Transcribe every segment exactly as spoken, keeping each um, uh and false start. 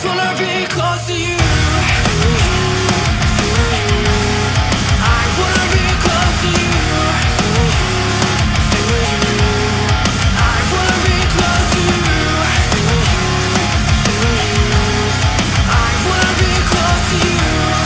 wanna be close to you. I wanna be close to you. I wanna be close to you. I wanna be close to you.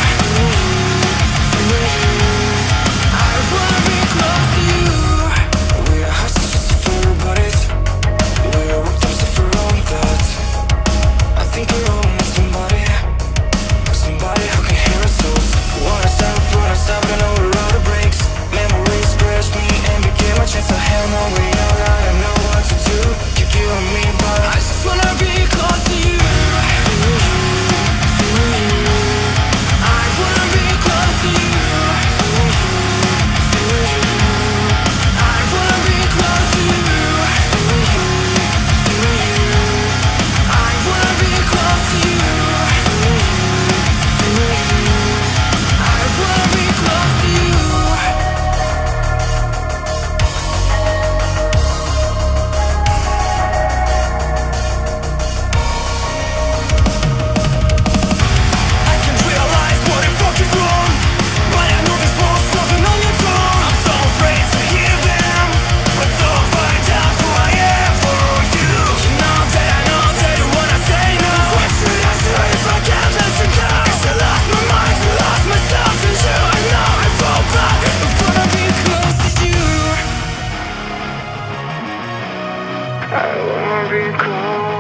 I wanna be close to you. We're hostages for our bodies. We're victims of our own thoughts. I think we're all with somebody, somebody who can hear us souls. Wanna stop, wanna stop, I know we're all the breaks. Memories scratch me and became a chance. I have no way out, I don't know what to do. Keep you and me, but I just wanna be close to you. I wanna be close to you. I wanna be close to you. I wanna be close to you. I wanna be close to you. I can realize what the fuck is wrong, but I know these walls closing on your tongue. I'm so afraid to hear them, but so find out who I am for you. You know that I know that you wanna say no. What should I say if I can't let you go? 'Cause I lost my mind, I lost myself in you. I know I fall back. I wanna be close to you. I wanna be close.